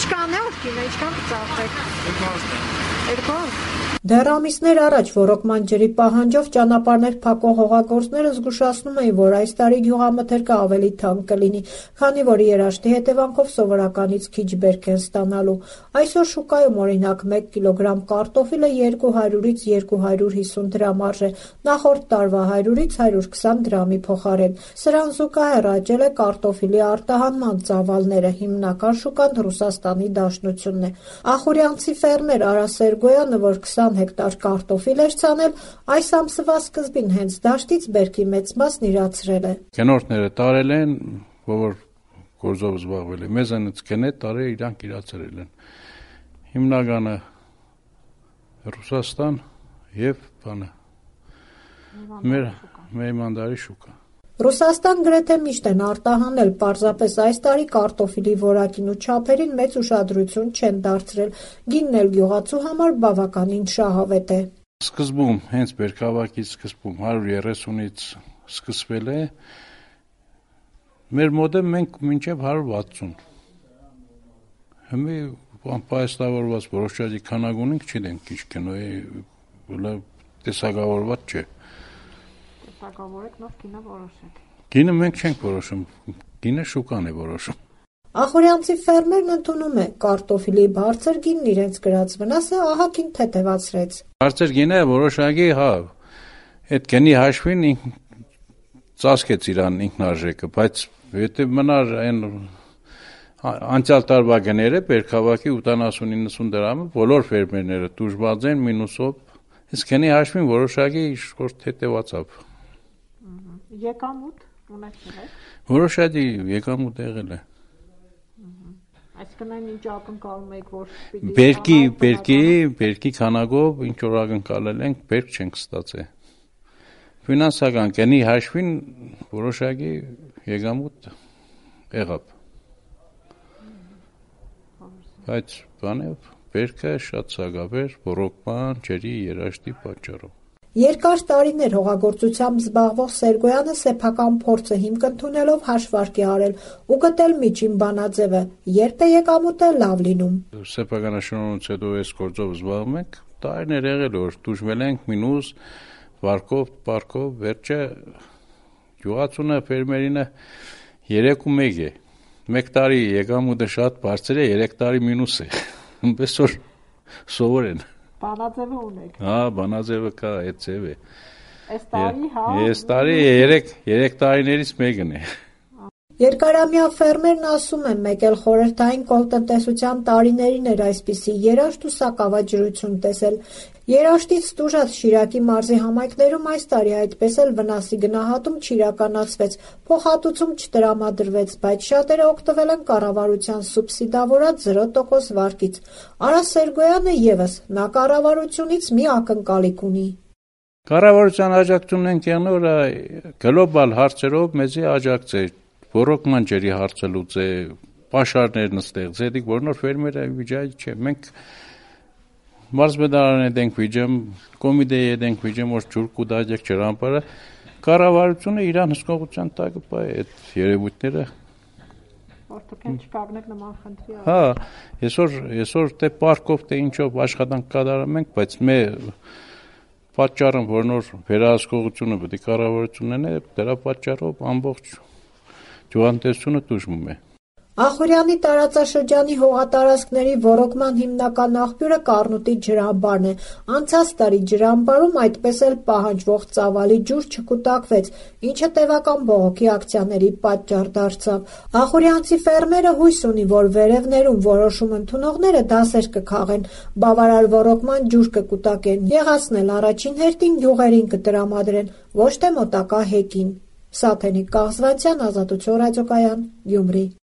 Ինչքան է կինը, ինչքան կծախեք։ 200։ Դեռ ամիսներ առաջ ոռոգման ջրի պահանջով ճանապարհներ փակող հողագործները զգուշացնում էին, որ այս տարի գյուղամթերքը ավելի թանկ կլինի, քանի որ երաշտի հետևանքով սովորականից քիչ բերք են ստանալու։ Այսօր շուկայում օրինակ 1 կիլոգրամ կարտոֆիլը 200-ից 250 դրամ արժե, նախորդ տարվա 100-ից 120 դրամի փոխարեն։ Սրան զուգահեռ աճել է կարտոֆիլի արտահանման ծավալները, հիմնական շուկան Ռուսաստանի Դաշնությունն է։ Ախուրյանցի ֆերմեր Արա Սերգոյանը, որ 20 հեկտար կարտոֆիլ էր ցանել, այս ամսվա սկզբին հենց դաշտից բերքի մեծ մասն իրացրել է։ Գնորդները տարել են, որ գործով զբաղվել է, մեզանից գնե տարել իրանք իրացրել են։ Հիմնականը Ռուսաստան եւ բանը մեր Մեյմանդարի շուկա։ Ռուսաստան գրեթե միշտ են արտահանել, պարզապես այս տարի կարտոֆիլի որակին ու չափերին մեծ ուշադրություն չեն դարձրել։ Գինն էլ գյուղացու համար բավականին շահավետ է։ Սկզբում, հենց բերքավակից սկզբում 130-ից սկսվել է, մեր մոտ մենք մինչև 160։ Հիմա անպայստավորված որոշակի քանակ ունենք, չգիտենք ինչ կնո է, տեսակավորված չէ։ Տեսակավորեք, նոր գինը որոշեք։ Գինը մենք չենք որոշում, գինը շուկան է որոշում։ Ախուրյանցի ֆերմերն ընդունում է կարտոֆիլի բարձր գինն իրենց գրած վնասը ահագին թեթևացրեց։ Բարձր գինը որոշակի, այդ գնի հաշվին ծածկեց իրան ինքնարժեքը, բայց եթե մնար այն անցյալ տարվա գները բերքավակի 80-90 դրամը բոլոր ֆերմերները դժվար են մինուսով, իսկ գնի հաշվին որոշակի իշխոր թեթևացավ։ Եկամուտ ունեցել եք։ Որոշակի եկամուտ եղել է։ Այսինքն այն ինչ ակնկալում եք, որ բերքի քանակով ինչ որ ակնկալել ենք, բերք չենք ստացել։ Ֆինանսական գնի հաշվին որոշակի եկամուտ եղավ։ Բայց բանով բերքը շատ սակավ էր ոռոգման ջրի երաշտի պատճառով։ Երկար տարիներ հողագործությամբ զբաղվող Սերգոյանը սեփական փորձը հիմք ընդունելով հաշվարկ է արել ու գտել միջին բանաձևը, երբ է եկամուտը լավ լինում։ Սեփականաշնորհումից հետո այս գործով զբաղվում ենք, տարիներ եղել որ դժվել ենք մինուս վարկով, պարկով, վերջը գյուղացունը ֆերմերինը 3-1 է։ 1 տարի եկամուտը շատ բարձր է, 3 տարի մինուս է։ Պես որ սովոր են։ Բանաձևը ունեք։ Բանաձևը կա, այդ ձև է։ Այս տարի, Այս տարի 3 տարիներից մեկն է։ Երկարամյա ֆերմերն ասում է, մեկ էլ խորհրդային կոլտնտեսության տարիներին էր այսպիսի երաշտ ու սակավաջրություն տեսել։ Երաշտից տուժած Շիրակի մարզի համայնքներում այս տարի այդպես էլ վնասի գնահատում չիրականացվեց, փոխհատուցում չտրամադրվեց, բայց շատերը օգտվել են կառավարության սուբսիդավորած 0% վարկից։ Արա Սերգոյանը ևս, նա կառավարությունից մի ակնկալիք ունի։ Կառավարության աջակցությունն ենք եղել, որ գլոբալ հարցերով մեզի աջակցել, ոռոգման ջրի հարցը լուծել, պաշարներն ստեղծել, որ նոր ֆերմերը վիճակի չէ։ Մենք մարզպետարանը ենք վիճեմ, կոմիտեի ենք վիճեմ, որ ջուր կուտակեք ջրամբարը, կառավարությունը իրան հսկողության տակ կպա այդ երևույթները։ Որտեղ չկանգնեք նման խնդրի։ Այսօր թե պարկով, թե ինչով աշխատանք կատարում ենք, բայց մեր պատճառը, որ նոր վերահսկողությունը պետք է կառավարությունն է, դրա պատճառով ամբողջ գյուղատնտեսությունը տուժում է։ Ախուրյանի տարածաշրջանի հողատարածքների ոռոգման հիմնական աղբյուրը Կառնուտի ջրամբարն է։ Անցած տարի ջրամբարում այդպես էլ պահանջվող ծավալի ջուր չկուտակվեց, ինչը տևական բողոքի ակցիաների պատճառ դարձավ։ Ախուրյանցի ֆերմերը հույս ունի, որ վերևներում որոշում ընդունողները դասեր կքաղեն, բավարար ոռոգման ջուր կկուտակեն, եղածնել առաջին հերթին գյուղերին կտրամադրեն, ոչ թե մոտակա հեկին։ Սաթենիկ Կաղզվանցյան, Ազատություն ռադիոկայան, Գյումրի։